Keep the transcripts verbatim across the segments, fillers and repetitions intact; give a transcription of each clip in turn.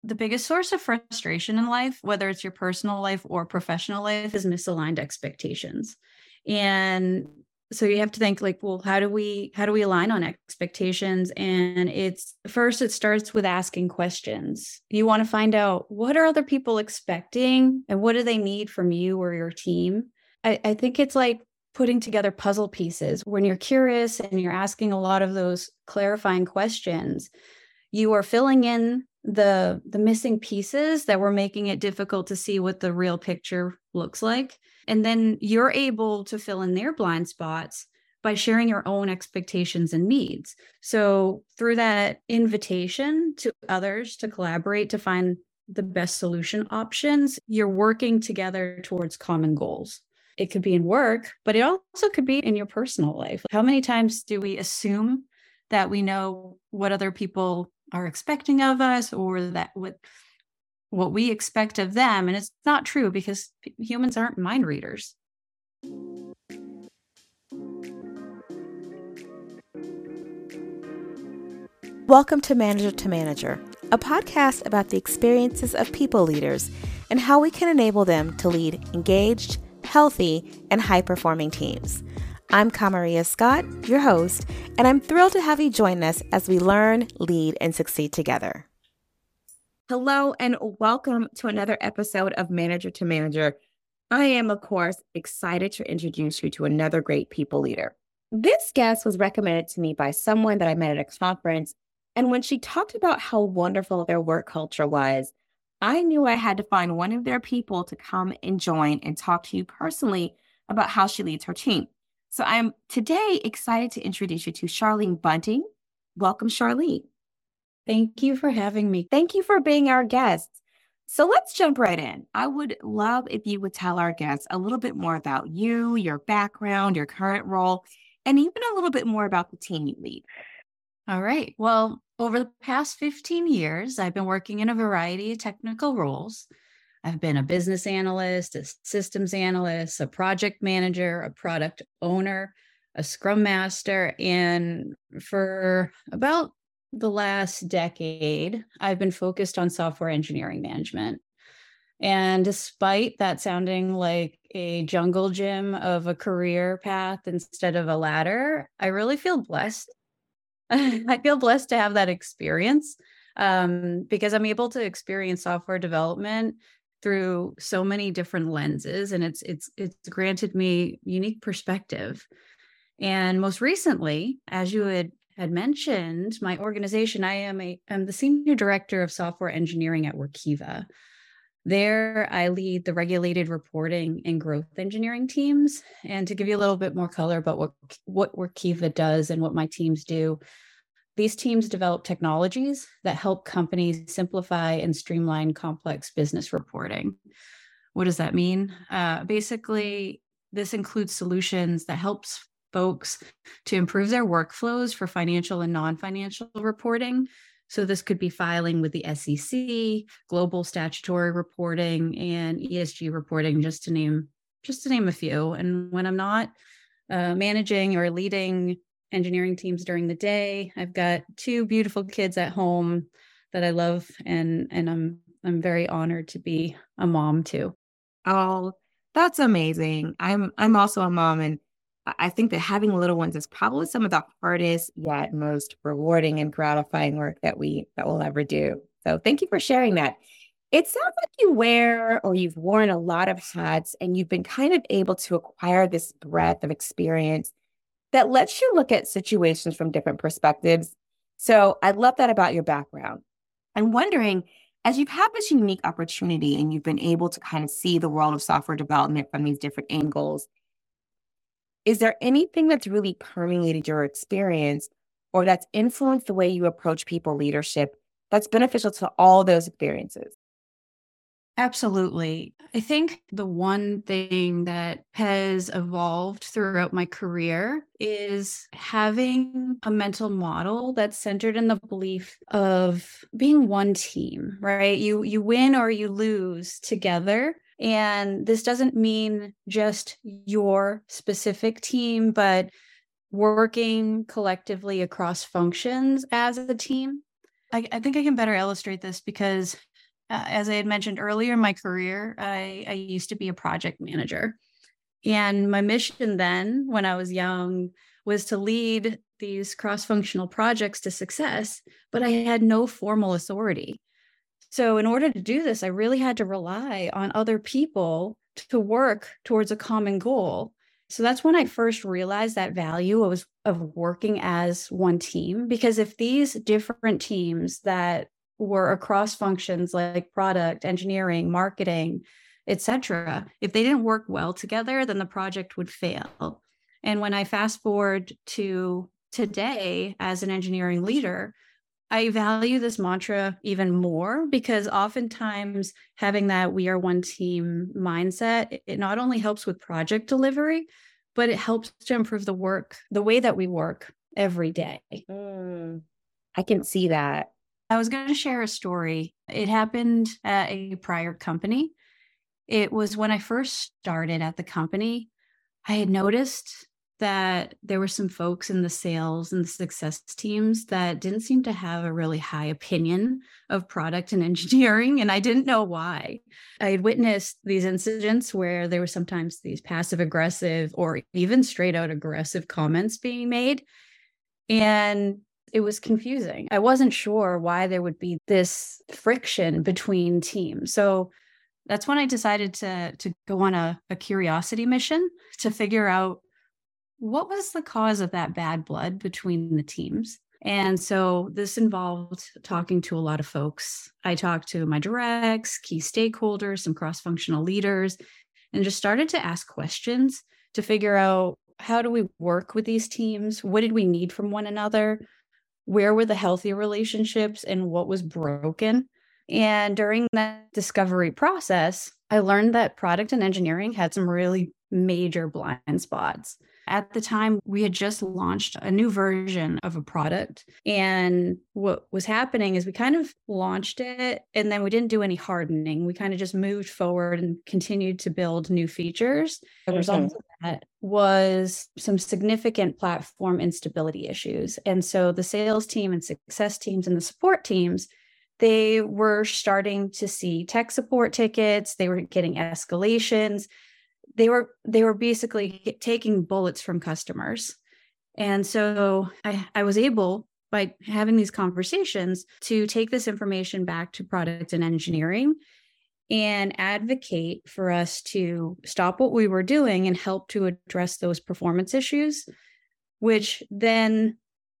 The biggest source of frustration in life, whether it's your personal life or professional life, is misaligned expectations. And so you have to think like, well, how do we how do we align on expectations? And it's first it starts with asking questions. You want to find out, what are other people expecting and what do they need from you or your team? I, I think it's like putting together puzzle pieces. When you're curious and you're asking a lot of those clarifying questions, you are filling in the the missing pieces that were making it difficult to see what the real picture looks like. And then you're able to fill in their blind spots by sharing your own expectations and needs. So through that invitation to others to collaborate to find the best solution options, you're working together towards common goals. It could be in work, but it also could be in your personal life. How many times do we assume that we know what other people are expecting of us, or that what what we expect of them? And it's not true, because humans aren't mind readers. Welcome to Manager to Manager, a podcast about the experiences of people leaders and how we can enable them to lead engaged, healthy, and high-performing teams. I'm Kamaria Scott, your host, and I'm thrilled to have you join us as we learn, lead, and succeed together. Hello, and welcome to another episode of Manager to Manager. I am, of course, excited to introduce you to another great people leader. This guest was recommended to me by someone that I met at a conference, and when she talked about how wonderful their work culture was, I knew I had to find one of their people to come and join and talk to you personally about how she leads her team. So I'm today excited to introduce you to Charlene Bunting. Welcome, Charlene. Thank you for having me. Thank you for being our guest. So let's jump right in. I would love if you would tell our guests a little bit more about you, your background, your current role, and even a little bit more about the team you lead. All right. Well, over the past fifteen years, I've been working in a variety of technical roles. I've been a business analyst, a systems analyst, a project manager, a product owner, a scrum master, and for about the last decade, I've been focused on software engineering management. And despite that sounding like a jungle gym of a career path instead of a ladder, I really feel blessed. I feel blessed to have that experience, um, because I'm able to experience software development through so many different lenses, and it's it's it's granted me unique perspective. And most recently, as you had had mentioned, my organization, I am a I'm the senior director of software engineering at Workiva. There, I lead the regulated reporting and growth engineering teams. And to give you a little bit more color about what, what Workiva does and what my teams do, these teams develop technologies that help companies simplify and streamline complex business reporting. What does that mean? Uh, basically, this includes solutions that helps folks to improve their workflows for financial and non-financial reporting. So this could be filing with the S E C, global statutory reporting, and E S G reporting, just to name just to name a few. And when I'm not uh, managing or leading engineering teams during the day, I've got two beautiful kids at home that I love, and and I'm I'm very honored to be a mom too. Oh, that's amazing. I'm I'm also a mom, and I think that having little ones is probably some of the hardest yet most rewarding and gratifying work that we that we'll ever do. So thank you for sharing that. It sounds like you wear or you've worn a lot of hats, and you've been kind of able to acquire this breadth of experience that lets you look at situations from different perspectives. So I love that about your background. I'm wondering, as you've had this unique opportunity and you've been able to kind of see the world of software development from these different angles, is there anything that's really permeated your experience or that's influenced the way you approach people leadership that's beneficial to all those experiences? Absolutely. I think the one thing that has evolved throughout my career is having a mental model that's centered in the belief of being one team, right? You you win or you lose together. And this doesn't mean just your specific team, but working collectively across functions as a team. I, I think I can better illustrate this because uh, as I had mentioned earlier in my career, I, I used to be a project manager. And my mission then, when I was young, was to lead these cross-functional projects to success, but I had no formal authority. So in order to do this, I really had to rely on other people to work towards a common goal. So that's when I first realized that value of, of working as one team, because if these different teams that were across functions like product, engineering, marketing, et cetera, if they didn't work well together, then the project would fail. And when I fast forward to today as an engineering leader, I value this mantra even more because oftentimes having that we are one team mindset, it not only helps with project delivery, but it helps to improve the work, the way that we work every day. Mm, I can see that. I was going to share a story. It happened at a prior company. It was when I first started at the company. I had noticed that there were some folks in the sales and the success teams that didn't seem to have a really high opinion of product and engineering, and I didn't know why. I had witnessed these incidents where there were sometimes these passive aggressive or even straight out aggressive comments being made, and it was confusing. I wasn't sure why there would be this friction between teams. So that's when I decided to, to go on a, a curiosity mission to figure out what was the cause of that bad blood between the teams. And so this involved talking to a lot of folks. I talked to my directs, key stakeholders, some cross-functional leaders, and just started to ask questions to figure out, how do we work with these teams? What did we need from one another? Where were the healthy relationships and what was broken? And during that discovery process, I learned that product and engineering had some really major blind spots. At the time, we had just launched a new version of a product. And what was happening is we kind of launched it and then we didn't do any hardening. We kind of just moved forward and continued to build new features. The result of that was some significant platform instability issues. And so the sales team and success teams and the support teams, they were starting to see tech support tickets. They were getting escalations. They were they were basically taking bullets from customers. And so I, I was able, by having these conversations, to take this information back to product and engineering and advocate for us to stop what we were doing and help to address those performance issues, which then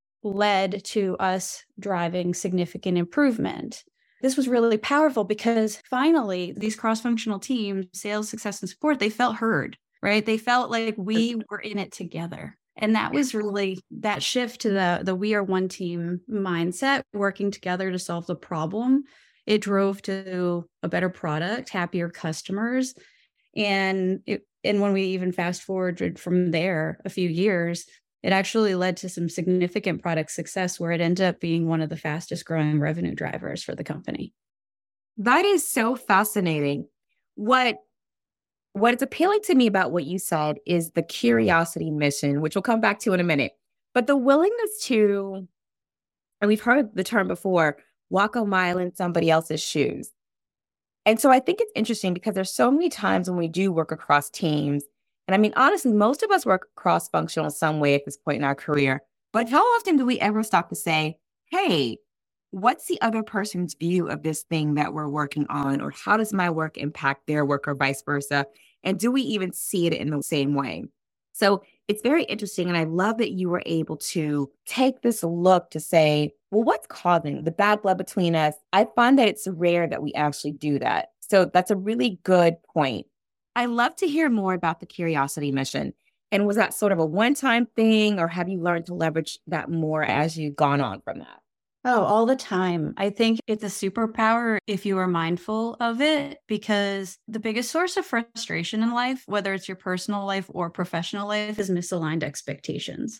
led to us driving significant improvement. This was really powerful because finally, these cross-functional teams, sales, success, and support, they felt heard, right? They felt like we were in it together. And that was really that shift to the, the we are one team mindset, working together to solve the problem. It drove to a better product, happier customers. And, it, and when we even fast forwarded from there a few years, it actually led to some significant product success where it ended up being one of the fastest growing revenue drivers for the company. That is so fascinating. What, what is appealing to me about what you said is the curiosity mission, which we'll come back to in a minute, but the willingness to, and we've heard the term before, walk a mile in somebody else's shoes. And so I think it's interesting because there's so many times when we do work across teams. And I mean, honestly, most of us work cross-functional in some way at this point in our career. But how often do we ever stop to say, hey, what's the other person's view of this thing that we're working on? Or how does my work impact their work or vice versa? And do we even see it in the same way? So it's very interesting. And I love that you were able to take this look to say, well, what's causing the bad blood between us? I find that it's rare that we actually do that. So that's a really good point. I love to hear more about the curiosity mission. And was that sort of a one-time thing, or have you learned to leverage that more as you've gone on from that? Oh, all the time. I think it's a superpower if you are mindful of it, because the biggest source of frustration in life, whether it's your personal life or professional life, is misaligned expectations.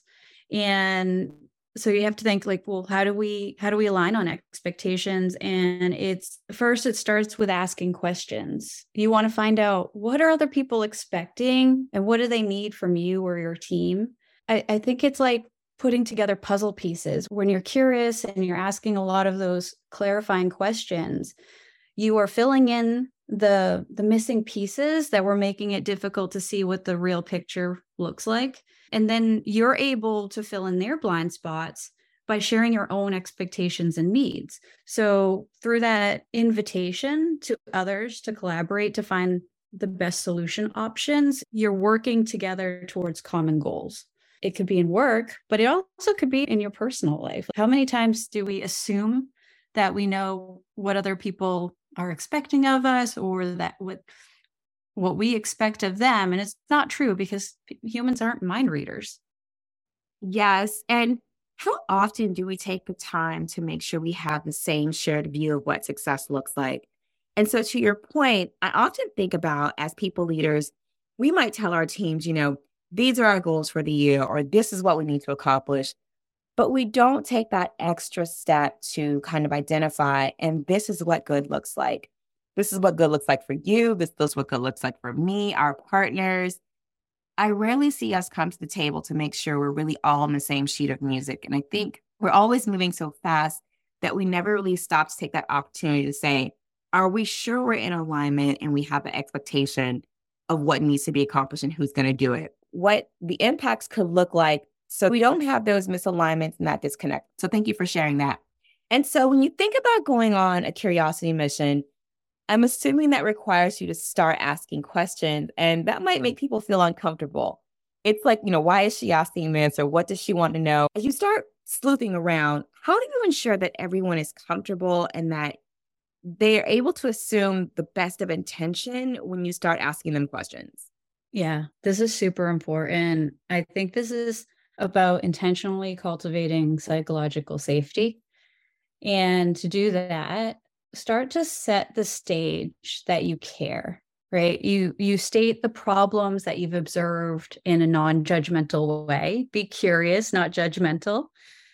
And so you have to think like, well, how do we how do we align on expectations? And it's first, it starts with asking questions. You want to find out, what are other people expecting and what do they need from you or your team? I, I think it's like putting together puzzle pieces. When you're curious and you're asking a lot of those clarifying questions, You are filling in the the missing pieces that were making it difficult to see what the real picture looks like. And then you're able to fill in their blind spots by sharing your own expectations and needs. So through that invitation to others to collaborate to find the best solution options, you're working together towards common goals. It could be in work, but it also could be in your personal life. How many times do we assume that we know what other people are expecting of us, or that what what we expect of them? And it's not true, because humans aren't mind readers. Yes. And how often do we take the time to make sure we have the same shared view of what success looks like? And so, to your point, I often think about, as people leaders, we might tell our teams, you know, these are our goals for the year, or this is what we need to accomplish. But we don't take that extra step to kind of identify, and this is what good looks like. This is what good looks like for you. This, this is what good looks like for me, our partners. I rarely see us come to the table to make sure we're really all on the same sheet of music. And I think we're always moving so fast that we never really stop to take that opportunity to say, are we sure we're in alignment and we have the expectation of what needs to be accomplished and who's going to do it? What the impacts could look like, so we don't have those misalignments and that disconnect. So thank you for sharing that. And so when you think about going on a curiosity mission, I'm assuming that requires you to start asking questions, and that might make people feel uncomfortable. It's like, you know, why is she asking this, or what does she want to know? As you start sleuthing around, how do you ensure that everyone is comfortable and that they are able to assume the best of intention when you start asking them questions? Yeah, this is super important. I think this is about intentionally cultivating psychological safety. And to do that, start to set the stage that you care, right? You you state the problems that you've observed in a non-judgmental way. Be curious, not judgmental.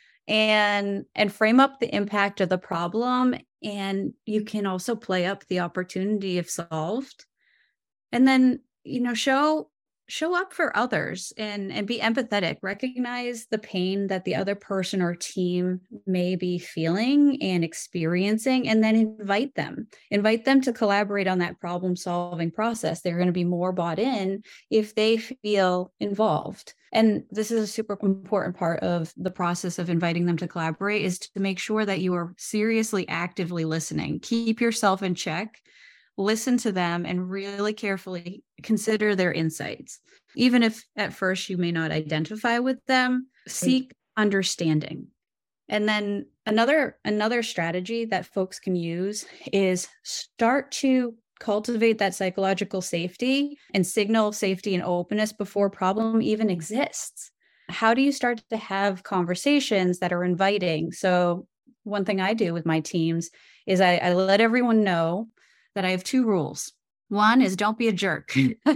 And and frame up the impact of the problem. And you can also play up the opportunity if solved. And then, you know, show show up for others, and and be empathetic. Recognize the pain that the other person or team may be feeling and experiencing, and then invite them invite them to collaborate on that problem solving process. They're going to be more bought in if they feel involved. And this is a super important part of the process of inviting them to collaborate, is to make sure that you are seriously actively listening. Keep yourself in check. Listen to them and really carefully consider their insights. Even if at first you may not identify with them, seek understanding. And then another another strategy that folks can use is start to cultivate that psychological safety and signal safety and openness before problem even exists. How do you start to have conversations that are inviting? So one thing I do with my teams is I, I let everyone know that I have two rules. One is don't be a jerk.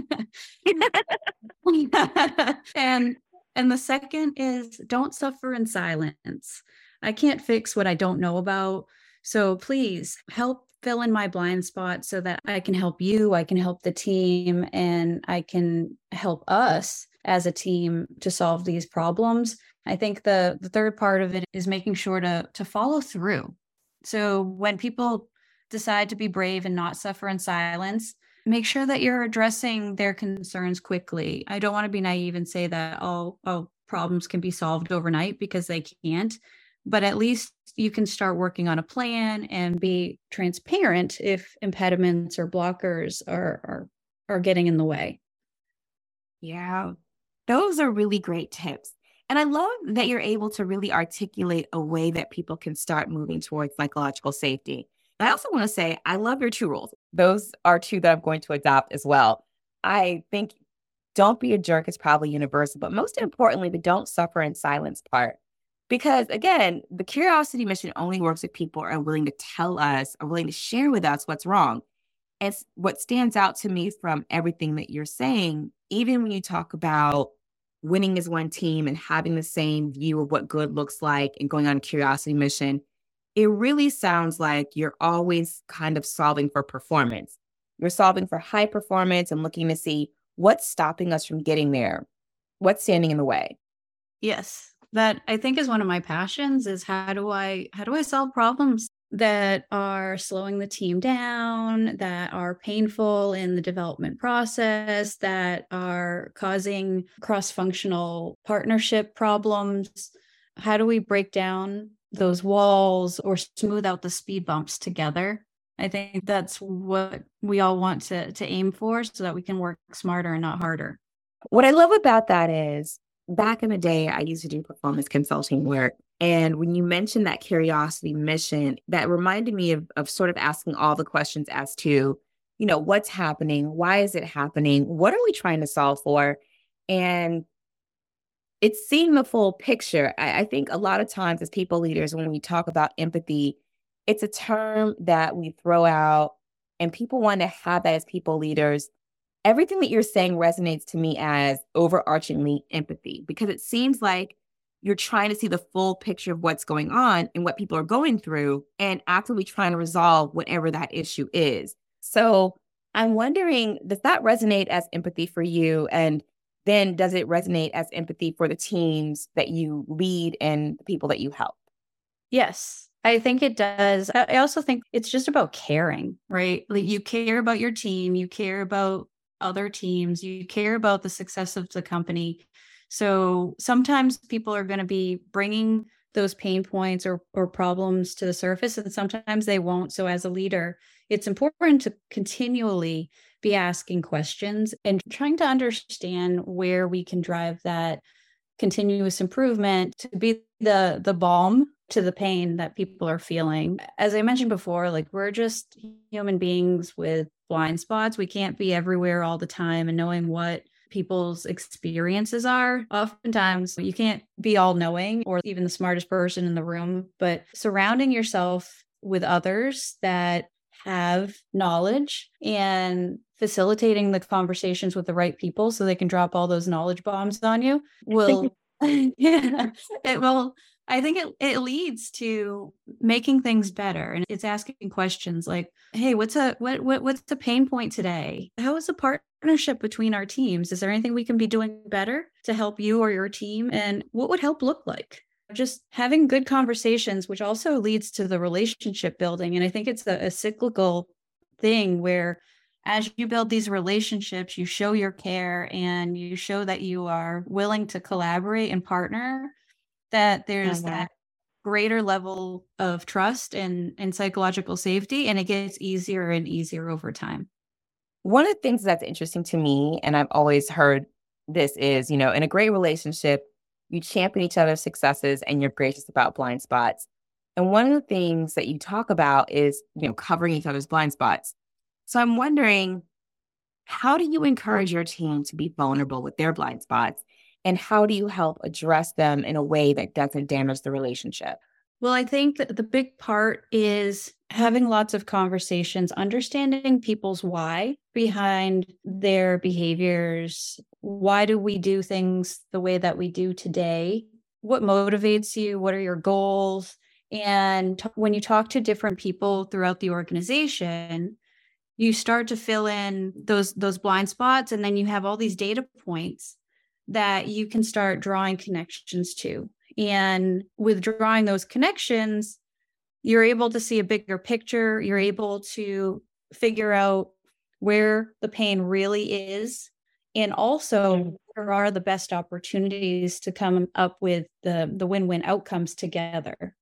and and the second is don't suffer in silence. I can't fix what I don't know about. So please help fill in my blind spot so that I can help you, I can help the team, and I can help us as a team to solve these problems. I think the, the third part of it is making sure to, to follow through. So when people decide to be brave and not suffer in silence, make sure that you're addressing their concerns quickly. I don't want to be naive and say that all, all problems can be solved overnight, because they can't. But at least you can start working on a plan and be transparent if impediments or blockers are, are, are getting in the way. Yeah, those are really great tips. And I love that you're able to really articulate a way that people can start moving towards psychological safety. I also want to say, I love your two rules. Those are two that I'm going to adopt as well. I think don't be a jerk is probably universal, but most importantly, the don't suffer in silence part. Because again, the curiosity mission only works if people are willing to tell us, are willing to share with us what's wrong. And what stands out to me from everything that you're saying, even when you talk about winning as one team and having the same view of what good looks like and going on a curiosity mission, it really sounds like you're always kind of solving for performance. You're solving for high performance and looking to see what's stopping us from getting there, what's standing in the way. Yes, that I think is one of my passions, is how do I how do I solve problems that are slowing the team down, that are painful in the development process, that are causing cross-functional partnership problems? How do we break down those walls or smooth out the speed bumps together? I think that's what we all want to, to aim for so that we can work smarter and not harder. What I love about that is back in the day, I used to do performance consulting work. And when you mentioned that curiosity mission, that reminded me of, of sort of asking all the questions as to, you know, what's happening? Why is it happening? What are we trying to solve for? And it's seeing the full picture. I, I think a lot of times as people leaders, when we talk about empathy, it's a term that we throw out and people want to have that as people leaders. Everything that you're saying resonates to me as overarchingly empathy, because it seems like you're trying to see the full picture of what's going on and what people are going through and actively trying to resolve whatever that issue is. So I'm wondering, does that resonate as empathy for you? And then does it resonate as empathy for the teams that you lead and the people that you help? Yes, I think it does. I also think it's just about caring, right? Like you care about your team, you care about other teams, you care about the success of the company. So sometimes people are going to be bringing those pain points or, or problems to the surface, and sometimes they won't. So as a leader, it's important to continually be asking questions and trying to understand where we can drive that continuous improvement to be the the balm to the pain that people are feeling. As I mentioned before, like we're just human beings with blind spots. We can't be everywhere all the time, and knowing what people's experiences are. Oftentimes, you can't be all knowing or even the smartest person in the room, but surrounding yourself with others that have knowledge and facilitating the conversations with the right people so they can drop all those knowledge bombs on you will, yeah, it will. I think it, it leads to making things better. And it's asking questions like, hey, what's a what, what what's the pain point today? How is the partnership between our teams? Is there anything we can be doing better to help you or your team? And what would help look like? Just having good conversations, which also leads to the relationship building. And I think it's a, a cyclical thing where as you build these relationships, you show your care and you show that you are willing to collaborate and partner, that there's Mhm. that greater level of trust and, and psychological safety, and it gets easier and easier over time. One of the things that's interesting to me, and I've always heard this is, you know, in a great relationship, you champion each other's successes and you're gracious about blind spots. And one of the things that you talk about is, you know, covering each other's blind spots. So I'm wondering, how do you encourage your team to be vulnerable with their blind spots? And how do you help address them in a way that doesn't damage the relationship? Well, I think that the big part is having lots of conversations, understanding people's why behind their behaviors. Why do we do things the way that we do today? What motivates you? What are your goals? And t- when you talk to different people throughout the organization, you start to fill in those those blind spots, and then you have all these data points that you can start drawing connections to. And with drawing those connections, you're able to see a bigger picture. You're able to figure out where the pain really is. And also, where are the best opportunities to come up with the, the win-win outcomes together.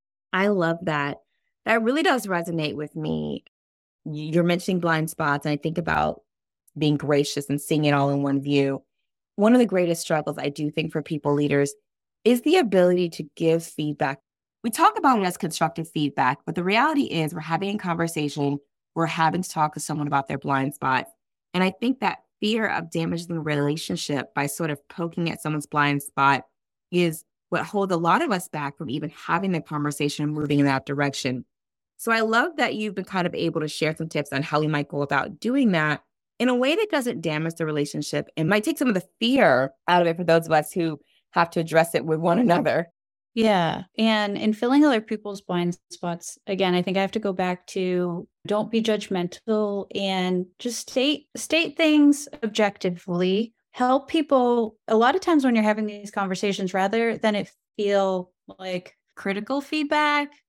I love that. That really does resonate with me. You're mentioning blind spots, and I think about being gracious and seeing it all in one view. One of the greatest struggles I do think for people leaders is the ability to give feedback. We talk about it as constructive feedback, but the reality is we're having a conversation, we're having to talk to someone about their blind spot. And I think that fear of damaging the relationship by sort of poking at someone's blind spot is what holds a lot of us back from even having the conversation and moving in that direction. So I love that you've been kind of able to share some tips on how we might go about doing that in a way that doesn't damage the relationship and might take some of the fear out of it for those of us who have to address it with one another. Yeah. And in filling other people's blind spots, again, I think I have to go back to don't be judgmental and just state state things objectively. Help people. A lot of times when you're having these conversations, rather than it feel like critical feedback,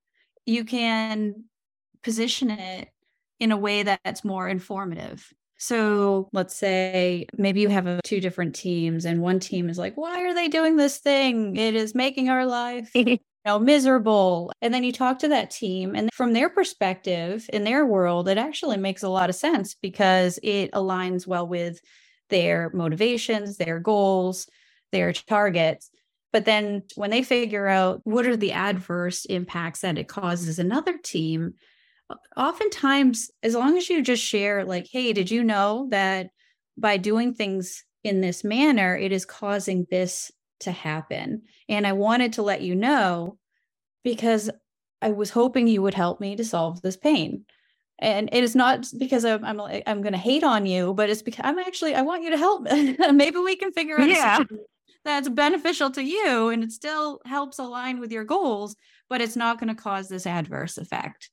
you can position it in a way that's more informative. So let's say maybe you have a, two different teams, and one team is like, why are they doing this thing? It is making our life you know, miserable. And then you talk to that team, and from their perspective, in their world, it actually makes a lot of sense because it aligns well with their motivations, their goals, their targets. But then when they figure out what are the adverse impacts that it causes another team, oftentimes, as long as you just share, like, hey, did you know that by doing things in this manner, it is causing this to happen? And I wanted to let you know because I was hoping you would help me to solve this pain. And it is not because I'm I'm, I'm going to hate on you, but it's because I'm actually, I want you to help. Maybe we can figure out Yeah. a solution that's beneficial to you and it still helps align with your goals, but it's not going to cause this adverse effect.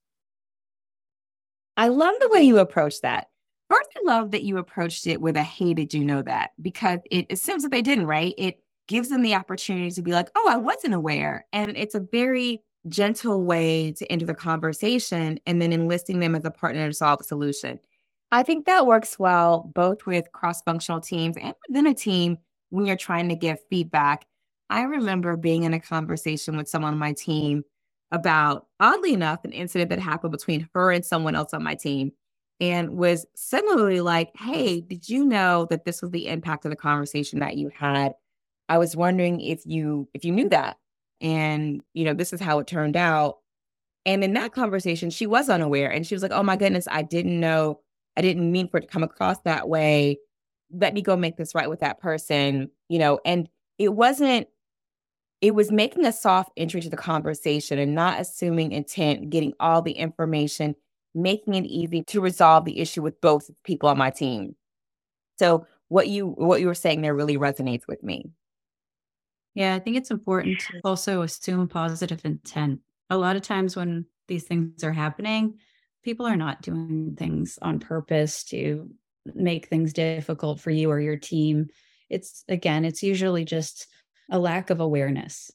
I love the way you approach that. First, I love that you approached it with a, hey, did you know that? Because it assumes that they didn't, right? It gives them the opportunity to be like, oh, I wasn't aware. And it's a very gentle way to enter the conversation and then enlisting them as a partner to solve a solution. I think that works well, both with cross-functional teams and within a team when you're trying to give feedback. I remember being in a conversation with someone on my team about, oddly enough, an incident that happened between her and someone else on my team, and was similarly like, hey, did you know that this was the impact of the conversation that you had? I was wondering if you if you knew that. And, you know, this is how it turned out. And in that conversation, she was unaware. And she was like, oh, my goodness, I didn't know. I didn't mean for it to come across that way. Let me go make this right with that person, you know, and it wasn't, it was making a soft entry to the conversation and not assuming intent, getting all the information, making it easy to resolve the issue with both people on my team. So what you what you were saying there really resonates with me. Yeah, I think it's important to also assume positive intent. A lot of times when these things are happening, people are not doing things on purpose to make things difficult for you or your team. It's, again, it's usually just a lack of awareness.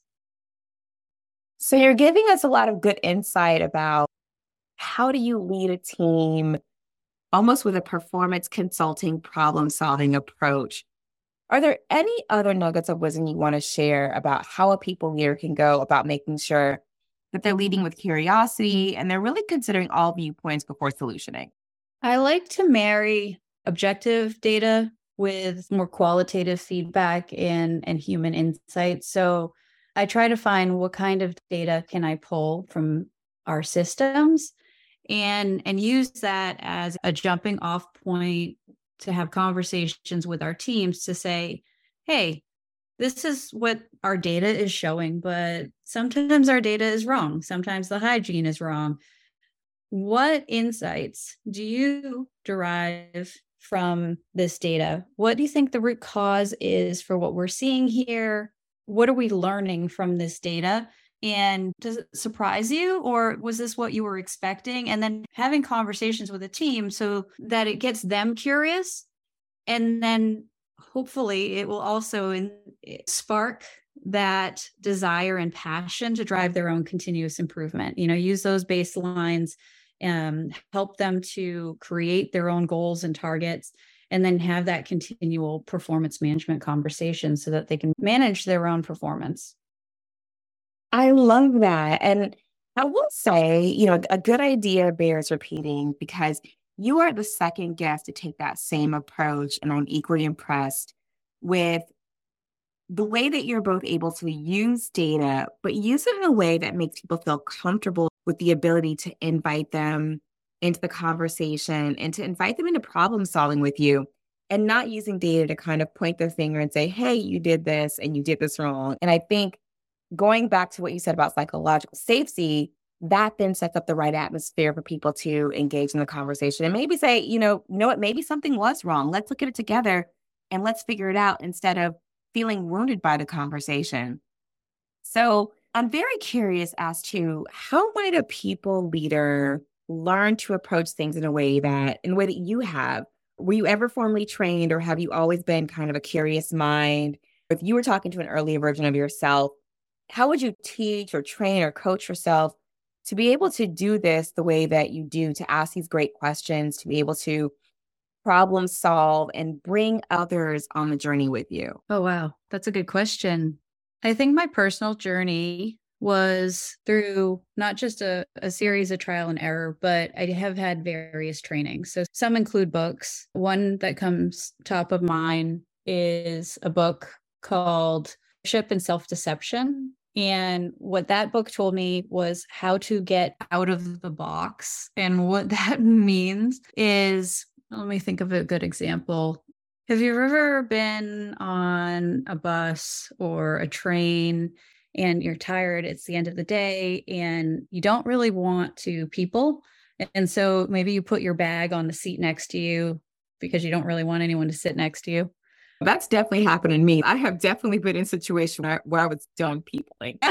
So you're giving us a lot of good insight about how do you lead a team almost with a performance consulting problem solving approach. Are there any other nuggets of wisdom you want to share about how a people leader can go about making sure that they're leading with curiosity and they're really considering all viewpoints before solutioning? I like to marry objective data with more qualitative feedback and, and human insight. So I try to find what kind of data can I pull from our systems and, and use that as a jumping off point to have conversations with our teams to say, hey, this is what our data is showing, but sometimes our data is wrong. Sometimes the hygiene is wrong. What insights do you derive from this data? What do you think the root cause is for what we're seeing here? What are we learning from this data? And does it surprise you, or was this what you were expecting? And then having conversations with a team so that it gets them curious. And then hopefully it will also in, spark that desire and passion to drive their own continuous improvement. You know, use those baselines, um, help them to create their own goals and targets, and then have that continual performance management conversation so that they can manage their own performance. I love that. And I will say, you know, a good idea bears repeating because you are the second guest to take that same approach. And I'm equally impressed with the way that you're both able to use data, but use it in a way that makes people feel comfortable with the ability to invite them into the conversation and to invite them into problem solving with you, and not using data to kind of point the finger and say, hey, you did this and you did this wrong. And I think going back to what you said about psychological safety, that then sets up the right atmosphere for people to engage in the conversation and maybe say, you know, you know what, maybe something was wrong. Let's look at it together and let's figure it out instead of feeling wounded by the conversation. So I'm very curious as to how might a people leader learn to approach things in a way that, in a way that you have? Were you ever formally trained, or have you always been kind of a curious mind? If you were talking to an earlier version of yourself, how would you teach or train or coach yourself to be able to do this the way that you do, to ask these great questions, to be able to problem solve and bring others on the journey with you? Oh, wow. That's a good question. I think my personal journey was through not just a, a series of trial and error, but I have had various trainings. So some include books. One that comes top of mind is a book called Leadership and Self-Deception. And what that book told me was how to get out of the box. And what that means is, let me think of a good example. Have you ever been on a bus or a train and you're tired? It's the end of the day and you don't really want to people. And so maybe you put your bag on the seat next to you because you don't really want anyone to sit next to you. That's definitely happened to me. I have definitely been in a situation where, where I was done peopling.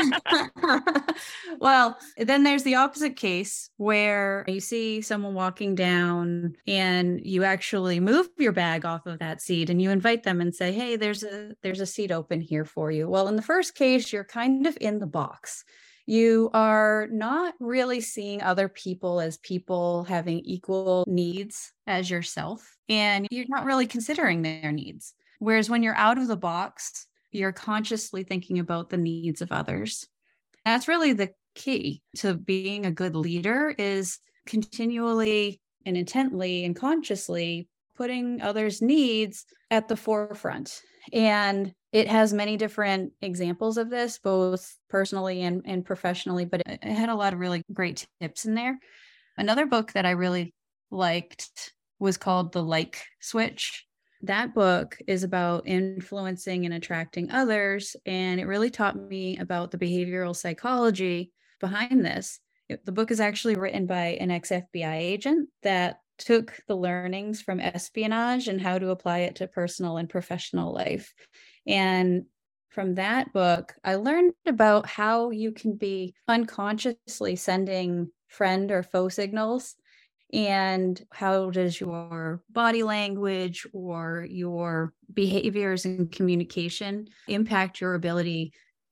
Well, then there's the opposite case where you see someone walking down and you actually move your bag off of that seat and you invite them and say, hey, there's a there's a seat open here for you. Well, in the first case, you're kind of in the box. You are not really seeing other people as people having equal needs as yourself, and you're not really considering their needs. Whereas when you're out of the box, you're consciously thinking about the needs of others. That's really the key to being a good leader, is continually and intently and consciously putting others' needs at the forefront. And it has many different examples of this, both personally and, and professionally, but it had a lot of really great tips in there. Another book that I really liked was called The Like Switch. That book is about influencing and attracting others, and it really taught me about the behavioral psychology behind this. It, the book is actually written by an ex-F B I agent that took the learnings from espionage and how to apply it to personal and professional life. And from that book, I learned about how you can be unconsciously sending friend or foe signals. And how does your body language or your behaviors and communication impact your ability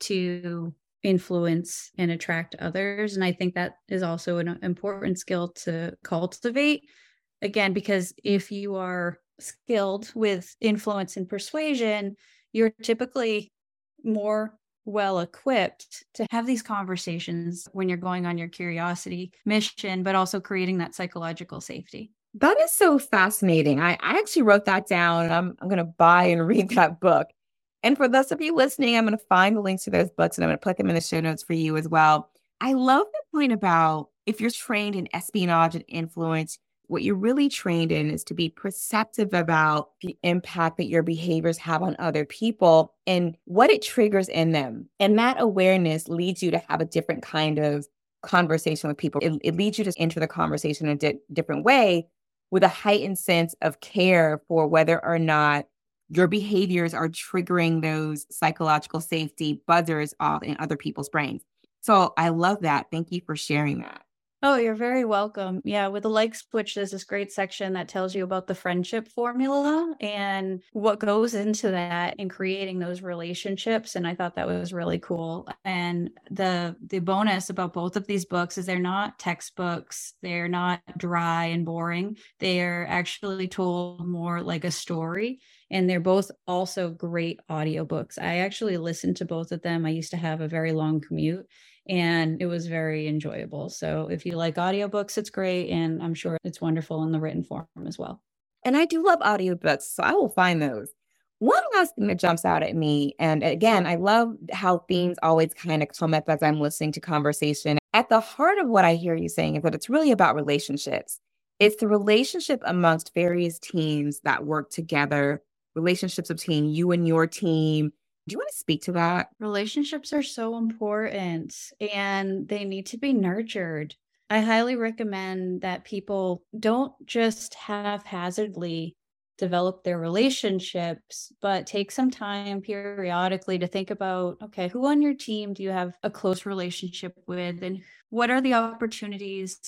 to influence and attract others? And I think that is also an important skill to cultivate. Again, because if you are skilled with influence and persuasion, you're typically more well equipped to have these conversations when you're going on your curiosity mission, but also creating that psychological safety. That is so fascinating. I, I actually wrote that down. I'm, I'm going to buy and read that book. And for those of you listening, I'm going to find the links to those books and I'm going to put them in the show notes for you as well. I love the point about if you're trained in espionage and influence, what you're really trained in is to be perceptive about the impact that your behaviors have on other people and what it triggers in them. And that awareness leads you to have a different kind of conversation with people. It, it leads you to enter the conversation in a di- different way with a heightened sense of care for whether or not your behaviors are triggering those psychological safety buzzers off in other people's brains. So I love that. Thank you for sharing that. Oh, you're very welcome. Yeah, with the Like Switch, there's this great section that tells you about the friendship formula and what goes into that in creating those relationships. And I thought that was really cool. And the the bonus about both of these books is they're not textbooks. They're not dry and boring. They're actually told more like a story. And they're both also great audiobooks. I actually listened to both of them. I used to have a very long commute, and it was very enjoyable. So if you like audiobooks, it's great. And I'm sure it's wonderful in the written form as well. And I do love audiobooks, so I will find those. One last thing that jumps out at me, and again, I love how themes always kind of come up as I'm listening to conversation. At the heart of what I hear you saying is that it's really about relationships. It's the relationship amongst various teams that work together, relationships between you and your team. Do you want to speak to that? Relationships are so important and they need to be nurtured. I highly recommend that people don't just haphazardly develop their relationships, but take some time periodically to think about, okay, who on your team do you have a close relationship with? And what are the opportunities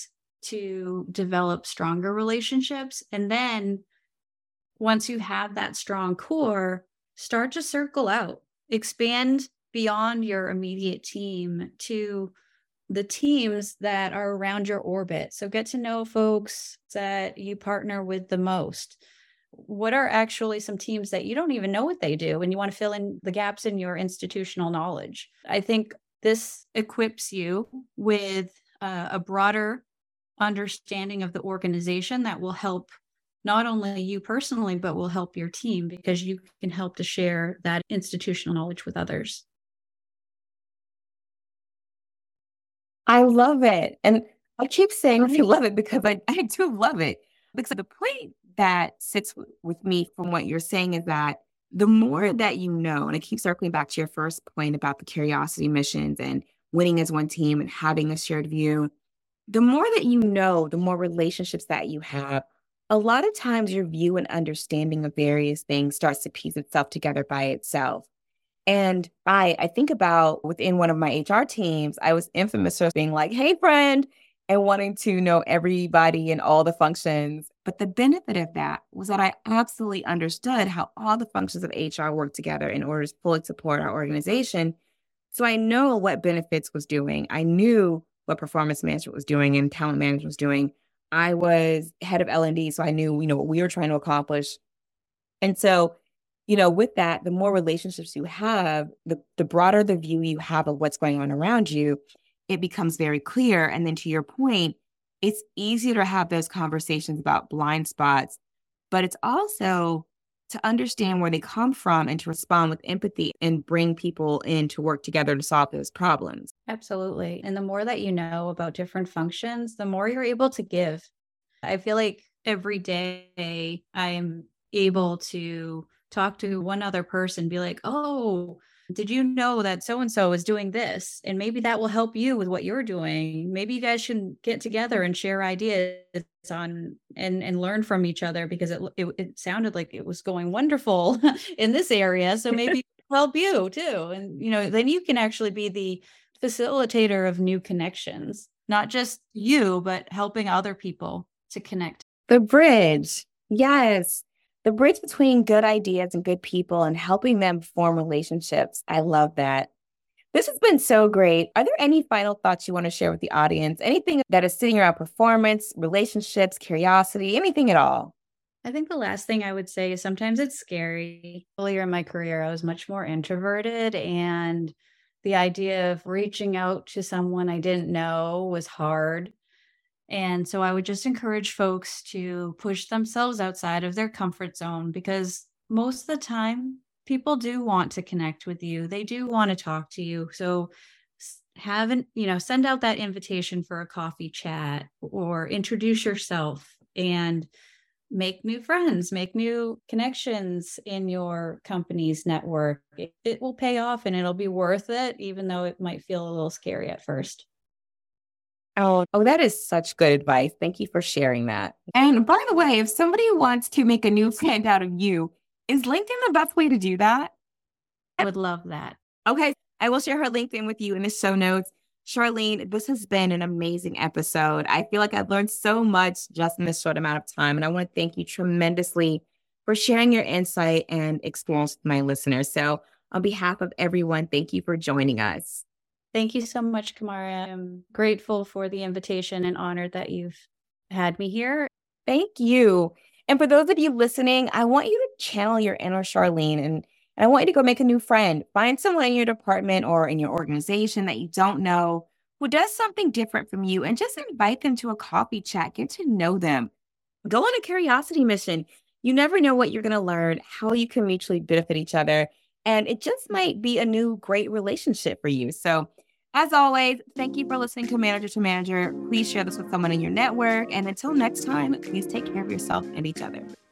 to develop stronger relationships? And then once you have that strong core, start to circle out, expand beyond your immediate team to the teams that are around your orbit. So get to know folks that you partner with the most. What are actually some teams that you don't even know what they do, and you want to fill in the gaps in your institutional knowledge? I think this equips you with uh, a broader understanding of the organization that will help not only you personally, but will help your team, because you can help to share that institutional knowledge with others. I love it. And I keep saying I love it because I, I do love it. Because the point that sits w- with me from what you're saying is that the more that you know, and I keep circling back to your first point about the curiosity missions and winning as one team and having a shared view, the more that you know, the more relationships that you have, a lot of times your view and understanding of various things starts to piece itself together by itself. And I, I think about within one of my H R teams, I was infamous for being like, hey, friend, and wanting to know everybody and all the functions. But the benefit of that was that I absolutely understood how all the functions of H R work together in order to fully support our organization. So I know what benefits was doing. I knew what performance management was doing and talent management was doing. I was head of L and D, so I knew, you know, what we were trying to accomplish. And so, you know, with that, the more relationships you have, the, the broader the view you have of what's going on around you, it becomes very clear. And then to your point, it's easier to have those conversations about blind spots, but it's also to understand where they come from and to respond with empathy and bring people in to work together to solve those problems. Absolutely. And the more that you know about different functions, the more you're able to give. I feel like every day I'm able to talk to one other person, be like, oh, did you know that so-and-so is doing this? And maybe that will help you with what you're doing. Maybe you guys should get together and share ideas on and, and learn from each other, because it, it, it sounded like it was going wonderful in this area. So maybe it'll help you too. And, you know, then you can actually be the facilitator of new connections, not just you, but helping other people to connect. The bridge. Yes. The bridge between good ideas and good people and helping them form relationships. I love that. This has been so great. Are there any final thoughts you want to share with the audience? Anything that is sitting around performance, relationships, curiosity, anything at all? I think the last thing I would say is sometimes it's scary. Earlier in my career, I was much more introverted, and the idea of reaching out to someone I didn't know was hard. And so I would just encourage folks to push themselves outside of their comfort zone, because most of the time people do want to connect with you. They do want to talk to you. So haven't, you know, send out that invitation for a coffee chat or introduce yourself and make new friends, make new connections in your company's network. It, it will pay off and it'll be worth it, even though it might feel a little scary at first. Oh, oh, that is such good advice. Thank you for sharing that. And by the way, if somebody wants to make a new friend out of you, is LinkedIn the best way to do that? I would love that. Okay. I will share her LinkedIn with you in the show notes. Charlene, this has been an amazing episode. I feel like I've learned so much just in this short amount of time. And I want to thank you tremendously for sharing your insight and experience with my listeners. So on behalf of everyone, thank you for joining us. Thank you so much, Kamara. I'm grateful for the invitation and honored that you've had me here. Thank you. And for those of you listening, I want you to channel your inner Charlene, and, and I want you to go make a new friend. Find someone in your department or in your organization that you don't know who does something different from you, and just invite them to a coffee chat. Get to know them. Go on a curiosity mission. You never know what you're going to learn, how you can mutually benefit each other. And it just might be a new great relationship for you. So as always, thank you for listening to Manager to Manager. Please share this with someone in your network. And until next time, please take care of yourself and each other.